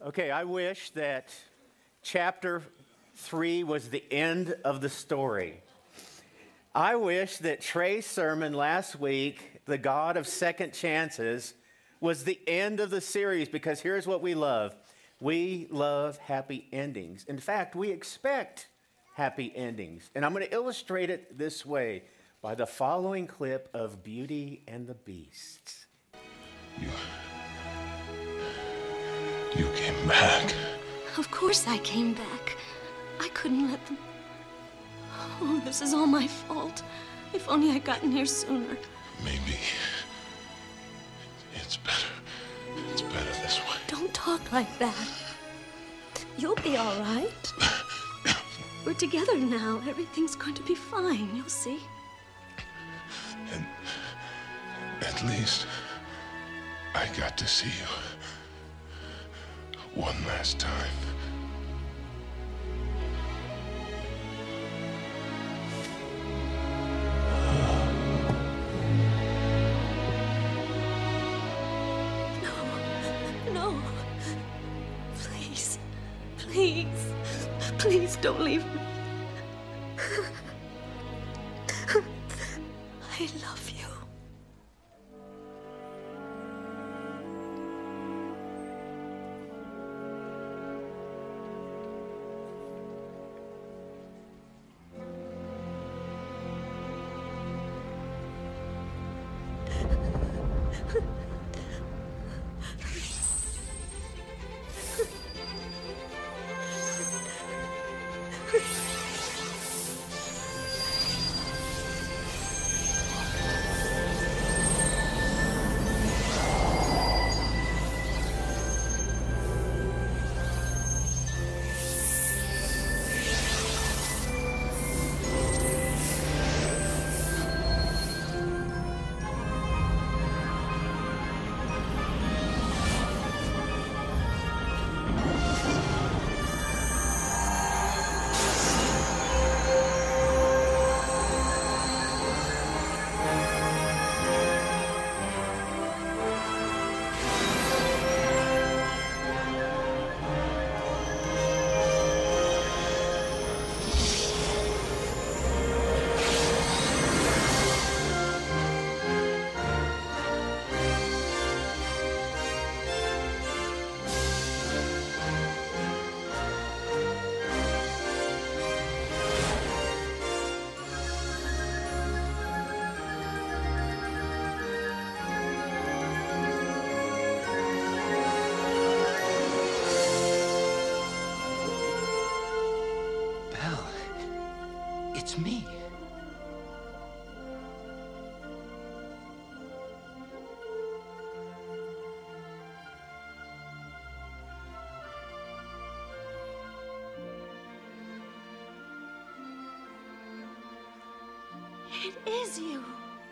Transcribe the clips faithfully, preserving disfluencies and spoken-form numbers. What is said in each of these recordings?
Okay, I wish that chapter three was the end of the story. I wish that Trey's sermon last week, The God of Second Chances, was the end of the series, because here's what we love. We love happy endings. In fact, we expect happy endings. And I'm going to illustrate it this way by the following clip of Beauty and the Beast. You... You came back. Of course I came back. I couldn't let them... Oh, this is all my fault. If only I'd gotten here sooner. Maybe... It's better. It's better this way. Don't talk like that. You'll be all right. We're together now. Everything's going to be fine. You'll see. And at least I got to see you one last time. No, no. Please, please, please don't leave me. I love you. It's me. It is you.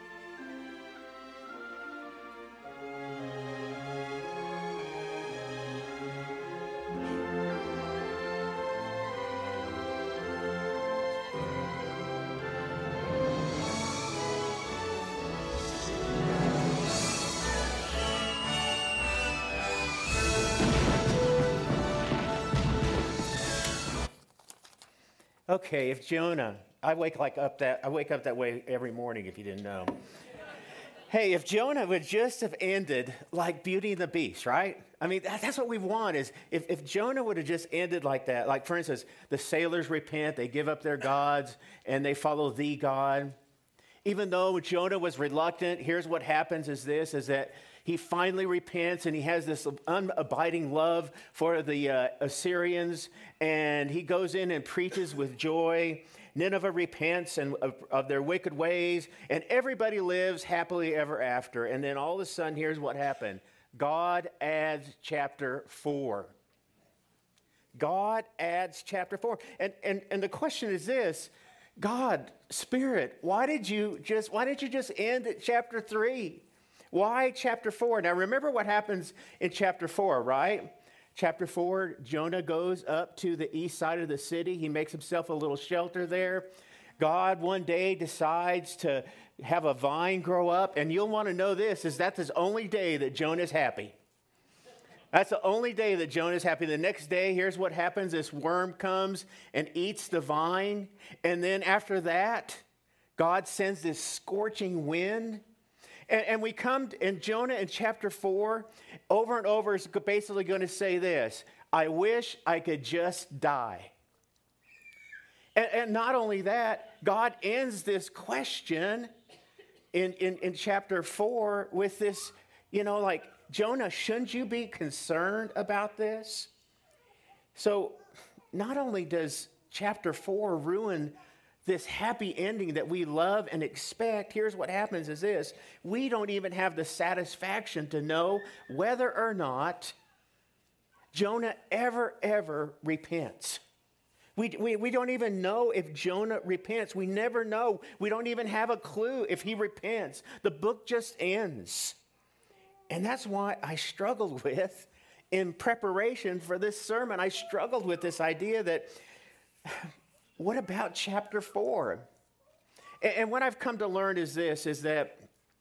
Okay, if Jonah, I wake like up that I wake up that way every morning if you didn't know. Hey, if Jonah would just have ended like Beauty and the Beast, right? I mean, that, that's what we want is if, if Jonah would have just ended like that, like for instance, the sailors repent, they give up their gods, and they follow the God. Even though Jonah was reluctant, here's what happens is this, is that he finally repents and he has this unabiding love for the uh, Assyrians, and he goes in and preaches with joy. Nineveh repents and of, of their wicked ways, and everybody lives happily ever after. And then all of a sudden, here's what happened. God adds chapter four. God adds chapter four. And, and, and the question is this, God, Spirit, why did you just why did you just end at chapter three? Why chapter four? Now remember what happens in chapter four, right? Chapter four, Jonah goes up to the east side of the city. He makes himself a little shelter there. God one day decides to have a vine grow up, and you'll want to know this, is that's his only day that Jonah's happy. That's the only day that Jonah's happy. The next day, here's what happens. This worm comes and eats the vine. And then after that, God sends this scorching wind. And, and we come to, in Jonah in chapter four, over and over is basically going to say this: I wish I could just die. And, and not only that, God ends this question in, in, in chapter four with this, you know, like, Jonah, shouldn't you be concerned about this? So not only does chapter four ruin this happy ending that we love and expect, here's what happens is this: we don't even have the satisfaction to know whether or not Jonah ever, ever repents. We, we, we don't even know if Jonah repents. We never know. We don't even have a clue if he repents. The book just ends. And that's why I struggled with, in preparation for this sermon, I struggled with this idea that, what about chapter four? And, and what I've come to learn is this, is that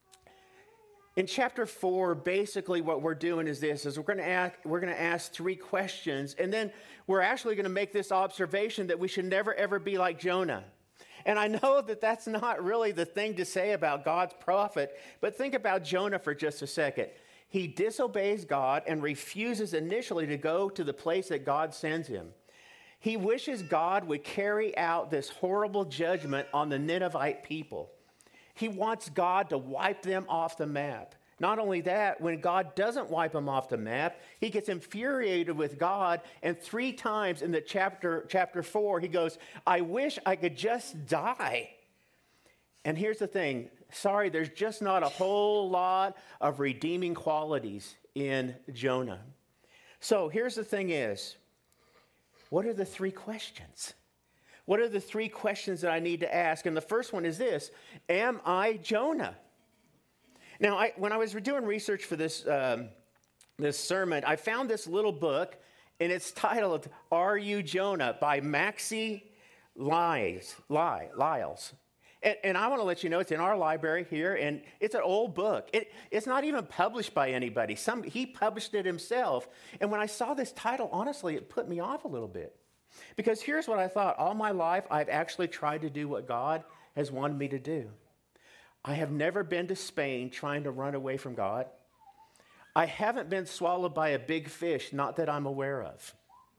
in chapter four, basically what we're doing is this, is we're going to ask, we're going to ask three questions, and then we're actually going to make this observation that we should never, ever be like Jonah. And I know that that's not really the thing to say about God's prophet, but think about Jonah for just a second. He disobeys God and refuses initially to go to the place that God sends him. He wishes God would carry out this horrible judgment on the Ninevite people. He wants God to wipe them off the map. Not only that, when God doesn't wipe him off the map, he gets infuriated with God, and three times in the chapter, chapter four, he goes, I wish I could just die. And here's the thing. Sorry, there's just not a whole lot of redeeming qualities in Jonah. So here's the thing is, what are the three questions? What are the three questions that I need to ask? And the first one is this: am I Jonah? Now, I, when I was doing research for this, um, this sermon, I found this little book, and it's titled, Are You Jonah? By Maxie Lyles. Lyles. And, and I want to let you know it's in our library here, and it's an old book. It, it's not even published by anybody. Some, he published it himself. And when I saw this title, honestly, it put me off a little bit. Because here's what I thought. All my life, I've actually tried to do what God has wanted me to do. I have never been to Spain trying to run away from God. I haven't been swallowed by a big fish, not that I'm aware of.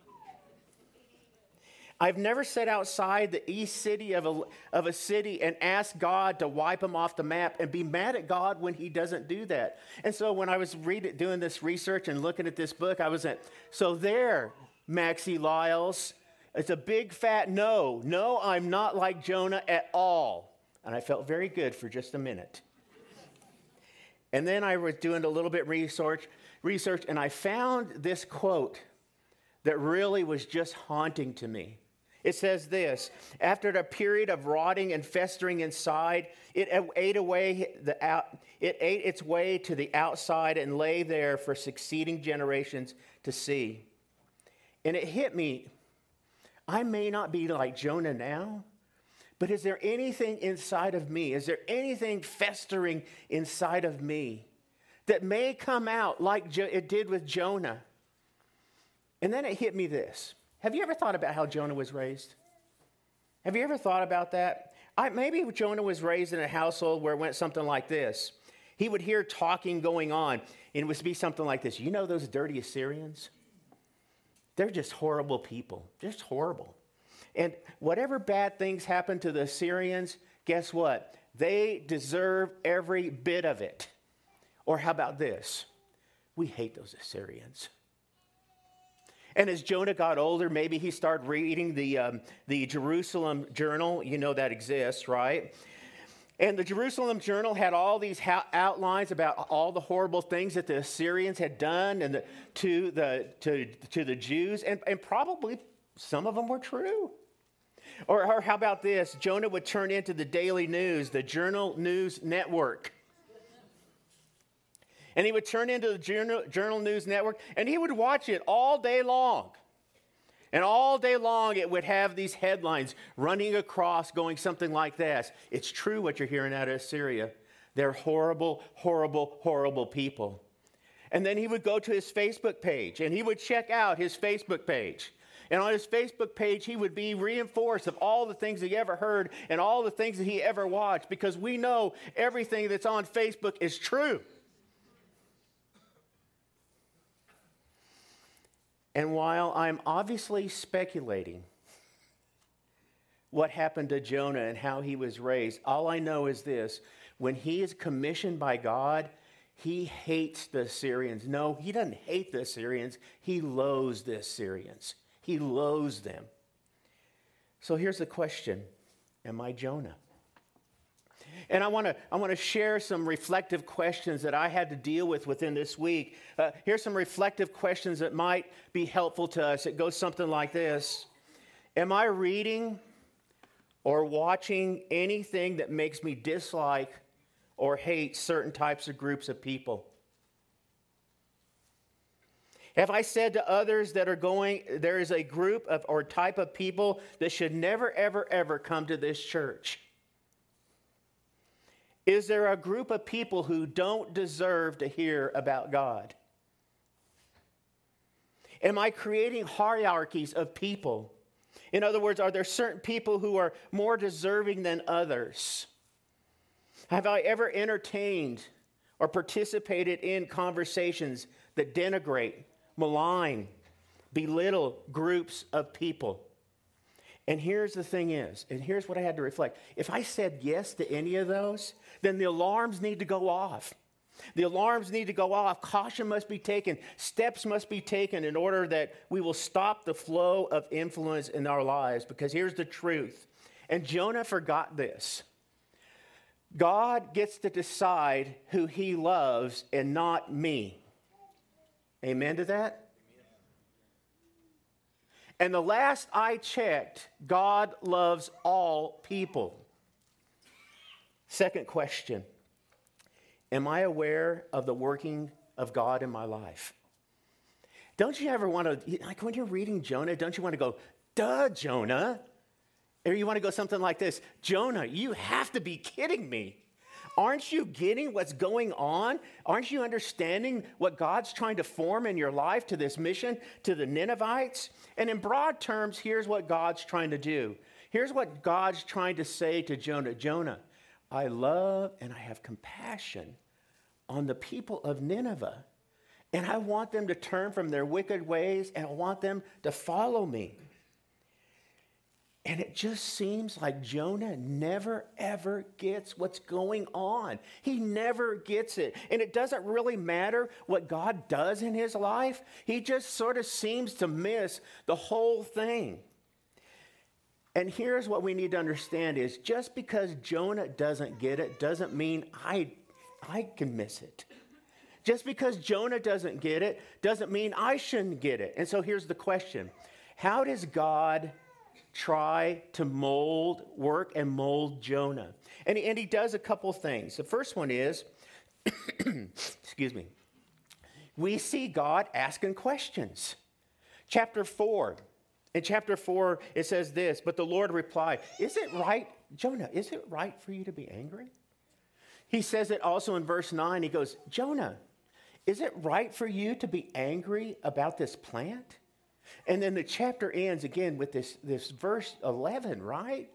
I've never sat outside the east city of a, of a city and asked God to wipe him off the map and be mad at God when he doesn't do that. And so when I was reading, doing this research and looking at this book, I was at, so there, Maxie Lyles, it's a big fat no. No, I'm not like Jonah at all. And I felt very good for just a minute. And then I was doing a little bit research, research, and I found this quote that really was just haunting to me. It says this: after a period of rotting and festering inside, it ate away the out, it ate its way to the outside and lay there for succeeding generations to see. And it hit me. I may not be like Jonah now, but is there anything inside of me? Is there anything festering inside of me that may come out like jo- it did with Jonah? And then it hit me this. Have you ever thought about how Jonah was raised? Have you ever thought about that? I, maybe Jonah was raised in a household where it went something like this. He would hear talking going on, and it would be something like this. You know those dirty Assyrians? They're just horrible people, just horrible. And whatever bad things happen to the Assyrians, guess what? They deserve every bit of it. Or how about this? We hate those Assyrians. And as Jonah got older, maybe he started reading the, um, the Jerusalem Journal. You know that exists, right? And the Jerusalem Journal had all these ha- outlines about all the horrible things that the Assyrians had done and the, to, the, to, to the Jews. And, and probably some of them were true. Or, or how about this? Jonah would turn into the Daily News, the Journal News Network. And he would turn into the Journal, Journal News Network, and he would watch it all day long. And all day long, it would have these headlines running across going something like this. It's true what you're hearing out of Assyria. They're horrible, horrible, horrible people. And then he would go to his Facebook page and he would check out his Facebook page. And on his Facebook page, he would be reinforced of all the things he ever heard and all the things that he ever watched, because we know everything that's on Facebook is true. And while I'm obviously speculating what happened to Jonah and how he was raised, all I know is this: when he is commissioned by God, he hates the Assyrians. No, he doesn't hate the Assyrians. He loathes the Assyrians. He loathes them. So here's the question: am I Jonah? And I want to I want to share some reflective questions that I had to deal with within this week. Uh, here's some reflective questions that might be helpful to us. It goes something like this: am I reading or watching anything that makes me dislike or hate certain types of groups of people? Have I said to others that are going, there is a group of or type of people that should never, ever, ever come to this church? Is there a group of people who don't deserve to hear about God? Am I creating hierarchies of people? In other words, are there certain people who are more deserving than others? Have I ever entertained or participated in conversations that denigrate, malign, belittle groups of people? And here's the thing is, and here's what I had to reflect. If I said yes to any of those, then the alarms need to go off. The alarms need to go off. Caution must be taken. Steps must be taken in order that we will stop the flow of influence in our lives. Because here's the truth. And Jonah forgot this. God gets to decide who he loves and not me. Amen to that? And the last I checked, God loves all people. Second question: am I aware of the working of God in my life? Don't you ever want to, like when you're reading Jonah, don't you want to go, duh, Jonah? Or you want to go something like this: Jonah, you have to be kidding me. Aren't you getting what's going on? Aren't you understanding what God's trying to form in your life to this mission, to the Ninevites? And in broad terms, here's what God's trying to do. Here's what God's trying to say to Jonah. Jonah, I love and I have compassion on the people of Nineveh. And I want them to turn from their wicked ways, and I want them to follow me. And it just seems like Jonah never, ever gets what's going on. He never gets it. And it doesn't really matter what God does in his life. He just sort of seems to miss the whole thing. And here's what we need to understand is just because Jonah doesn't get it doesn't mean I, I can miss it. Just because Jonah doesn't get it doesn't mean I shouldn't get it. And so here's the question: how does God try to mold, work and mold Jonah? And he, and he does a couple things. The first one is, excuse me, we see God asking questions. Chapter four. In chapter four, it says this: but the Lord replied, is it right, Jonah, is it right for you to be angry? He says it also in verse nine. He goes, Jonah, is it right for you to be angry about this plant? And then the chapter ends again with this, this verse eleven, right?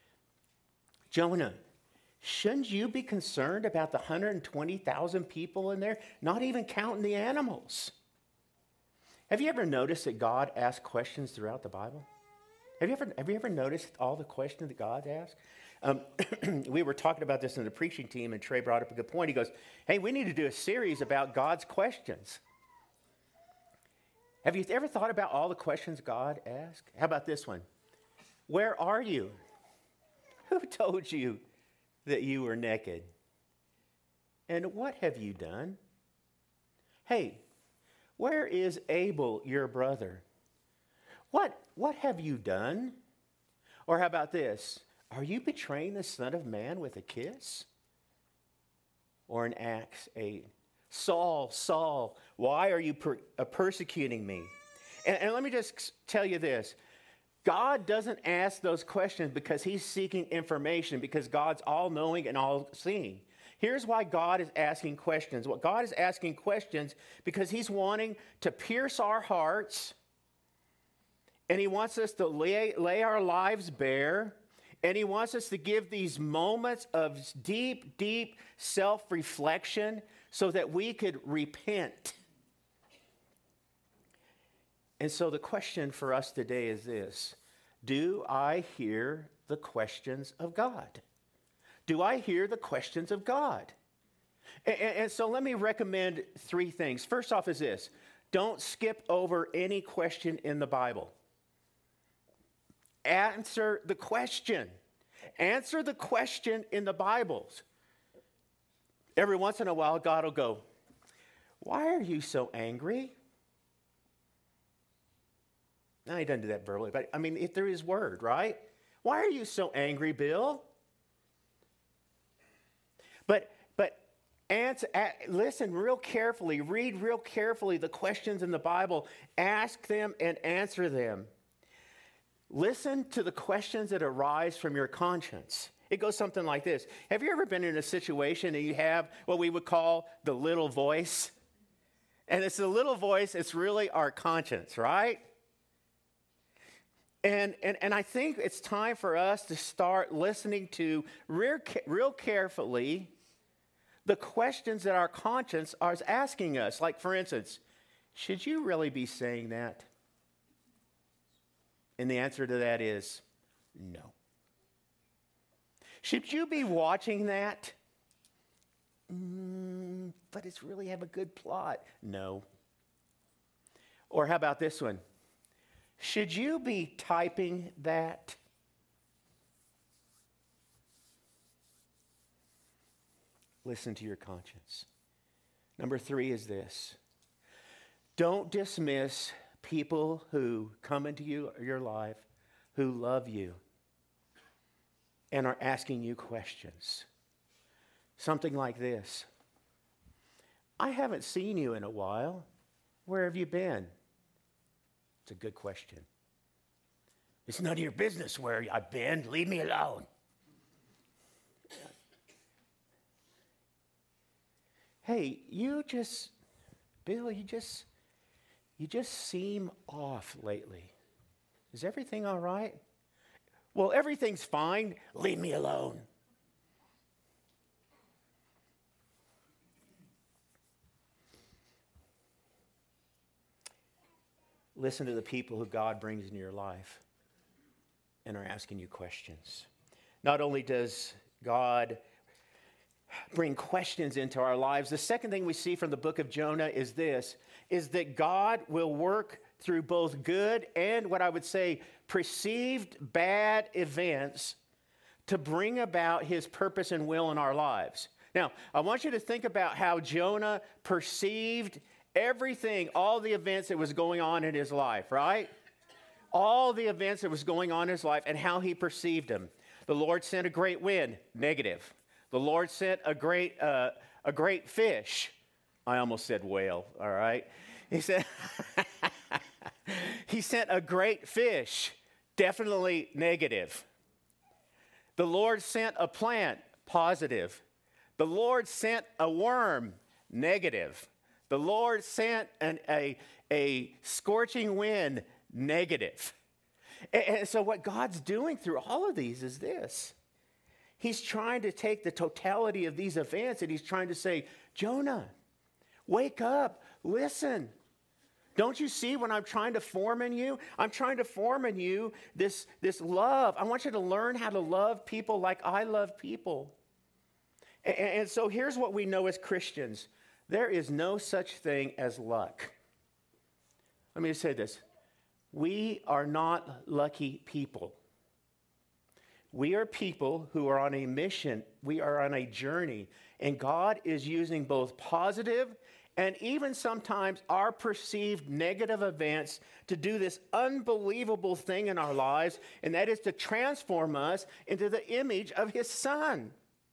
Jonah, shouldn't you be concerned about the one hundred twenty thousand people in there, not even counting the animals? Have you ever noticed that God asks questions throughout the Bible? Have you ever, have you ever noticed all the questions that God asks? Um, we were talking about this in the preaching team, and Trey brought up a good point. He goes, hey, we need to do a series about God's questions. Have you ever thought about all the questions God asks? How about this one? Where are you? Who told you that you were naked? And what have you done? Hey, where is Abel, your brother? What, what have you done? Or how about this? Are you betraying the Son of Man with a kiss? Or in Acts eight. Saul, Saul, why are you per- uh, persecuting me? And, and let me just tell you this. God doesn't ask those questions because he's seeking information, because God's all-knowing and all-seeing. Here's why God is asking questions. What God is asking questions because he's wanting to pierce our hearts, and he wants us to lay, lay our lives bare, and he wants us to give these moments of deep, deep self-reflection so that we could repent. And so the question for us today is this: do I hear the questions of God? Do I hear the questions of God? And, and so let me recommend three things. First off is this: don't skip over any question in the Bible. Answer the question. Answer the question in the Bibles. Every once in a while, God will go, "Why are you so angry?" No, he doesn't do that verbally, but I mean, if through his word, right? "Why are you so angry, Bill?" But but answer, listen real carefully, read real carefully the questions in the Bible, ask them and answer them. Listen to the questions that arise from your conscience. It goes something like this. Have you ever been in a situation and you have what we would call the little voice? And it's the little voice, it's really our conscience, right? And, and, and I think it's time for us to start listening to real, real carefully the questions that our conscience is asking us. Like, for instance, should you really be saying that? And the answer to that is no. Should you be watching that? Mm, but it's really have a good plot. No. Or how about this one? Should you be typing that? Listen to your conscience. Number three is this: don't dismiss people who come into you, your life, who love you and are asking you questions. Something like this: "I haven't seen you in a while. Where have you been?" It's a good question. "It's none of your business where I've been. Leave me alone." Hey, you just, Bill, you just, you just seem off lately. Is everything all right? "Well, everything's fine. Leave me alone." Listen to the people who God brings into your life and are asking you questions. Not only does God bring questions into our lives, the second thing we see from the book of Jonah is this, is that God will work through both good and what I would say perceived bad events to bring about his purpose and will in our lives. Now, I want you to think about how Jonah perceived everything, all the events that was going on in his life, right? All the events that was going on in his life and how he perceived them. The Lord sent a great wind, negative. The Lord sent a great, uh, a great fish. I almost said whale, all right? He said, he sent a great fish, definitely negative. The Lord sent a plant, positive. The Lord sent a worm, negative. The Lord sent an, a, a scorching wind, negative. And, and so what God's doing through all of these is this. He's trying to take the totality of these events and he's trying to say, "Jonah, wake up, listen. Don't you see what I'm trying to form in you? I'm trying to form in you this, this love. I want you to learn how to love people like I love people." And, and so here's what we know as Christians. There is no such thing as luck. Let me just say this. We are not lucky people. We are people who are on a mission. We are on a journey. And God is using both positive and even sometimes our perceived negative events to do this unbelievable thing in our lives, and that is to transform us into the image of his Son.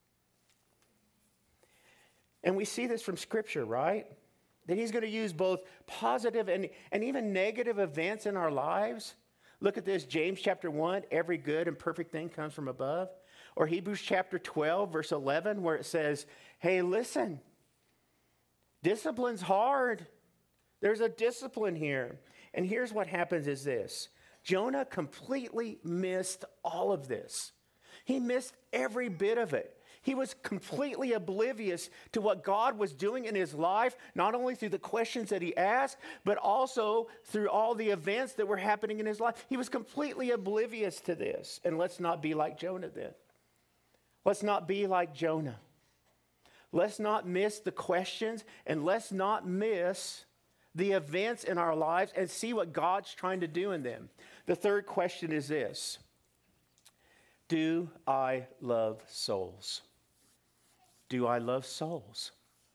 And we see this from Scripture, right? That he's going to use both positive and, and even negative events in our lives. Look at this, James chapter one, every good and perfect thing comes from above. Or Hebrews chapter twelve, verse eleven, where it says, hey, listen, discipline's hard. There's a discipline here. And here's what happens is this. Jonah completely missed all of this. He missed every bit of it. He was completely oblivious to what God was doing in his life, not only through the questions that he asked, but also through all the events that were happening in his life. He was completely oblivious to this. And let's not be like Jonah then. Let's not be like Jonah. Let's not miss the questions, and let's not miss the events in our lives and see what God's trying to do in them. The third question is this. Do I love souls? Do I love souls?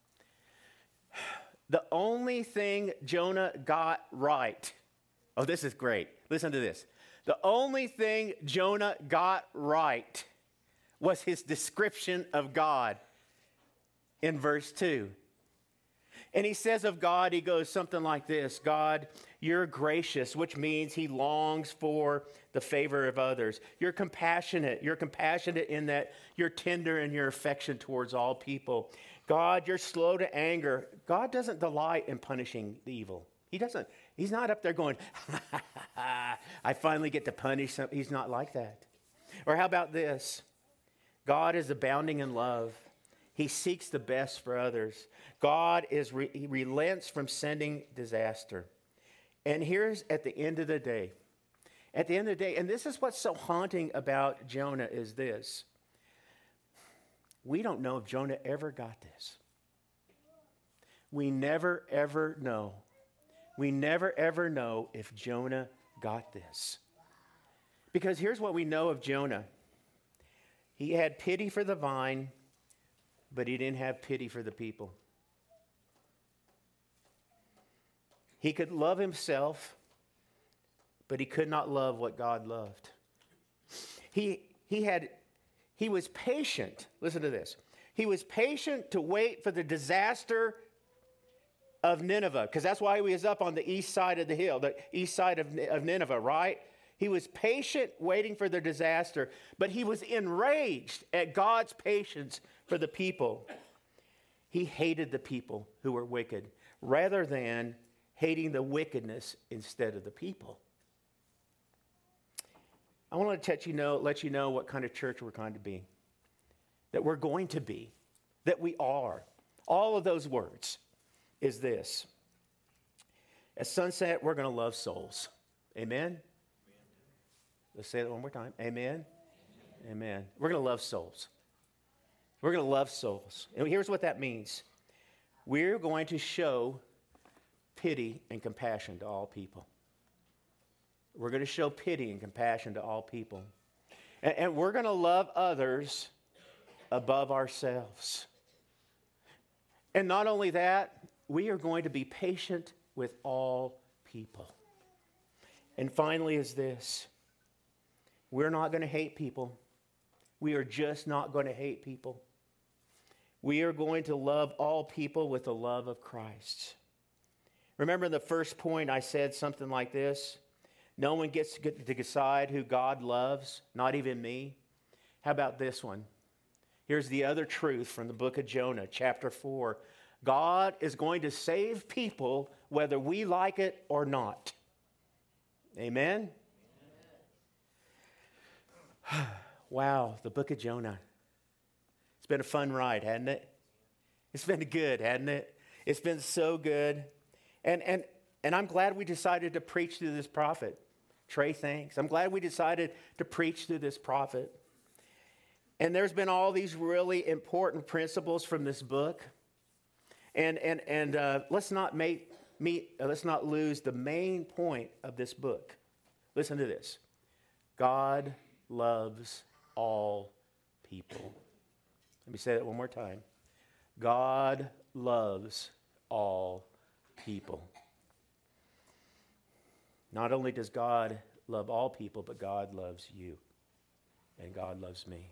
The only thing Jonah got right. Oh, this is great. Listen to this. The only thing Jonah got right was his description of God in verse two. And he says of God, he goes something like this. God, you're gracious, which means he longs for the favor of others. You're compassionate. You're compassionate in that you're tender in your affection towards all people. God, you're slow to anger. God doesn't delight in punishing the evil. He doesn't. He's not up there going, I finally get to punish some. He's not like that. Or how about this? God is abounding in love. He seeks the best for others. God is re- he relents from sending disaster. And here's at the end of the day, at the end of the day, and this is what's so haunting about Jonah is this. We don't know if Jonah ever got this. We never, ever know. We never, ever know if Jonah got this. Because here's what we know of Jonah. He had pity for the vine, but he didn't have pity for the people. He could love himself, but he could not love what God loved. He, he, had, he was patient. Listen to this. He was patient to wait for the disaster of Nineveh, because that's why he was up on the east side of the hill, the east side of, of Nineveh, right? He was patient waiting for the disaster, but he was enraged at God's patience for the people. He hated the people who were wicked rather than hating the wickedness instead of the people. I want to let you know, let you know what kind of church we're going to be, that we're going to be, that we are. All of those words is this. At Sunset, we're going to love souls. Amen? Let's say that one more time. Amen? Amen. Amen. We're going to love souls. We're going to love souls. And here's what that means. We're going to show pity and compassion to all people. We're going to show pity and compassion to all people. And, and we're going to love others above ourselves. And not only that, we are going to be patient with all people. And finally is this. We're not going to hate people. We are just not going to hate people. We are going to love all people with the love of Christ. Remember in the first point I said something like this. No one gets to decide who God loves, not even me. How about this one? Here's the other truth from the book of Jonah, chapter four. God is going to save people whether we like it or not. Amen? Wow, the book of Jonah. It's been a fun ride, hasn't it? It's been good, hasn't it? It's been so good. And and and I'm glad we decided to preach through this prophet. Trey, thanks. I'm glad we decided to preach through this prophet. And there's been all these really important principles from this book. And and and uh, let's not make meet. Uh, let's not lose the main point of this book. Listen to this. God loves all people. Let me say that one more time. God loves all people. Not only does God love all people, but God loves you. And God loves me.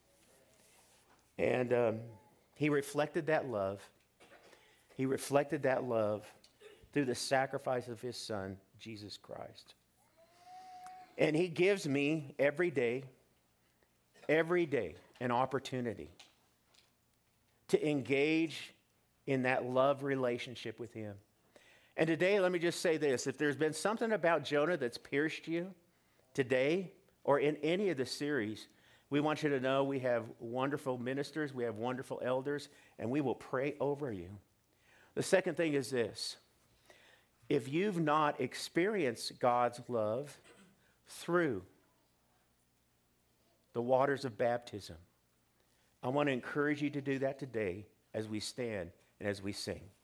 And um, he reflected that love. He reflected that love through the sacrifice of his son, Jesus Christ. And he gives me every day every day an opportunity to engage in that love relationship with him. And today, let me just say this. If there's been something about Jonah that's pierced you today or in any of the series, we want you to know we have wonderful ministers, we have wonderful elders, and we will pray over you. The second thing is this. If you've not experienced God's love through the waters of baptism, I want to encourage you to do that today as we stand and as we sing.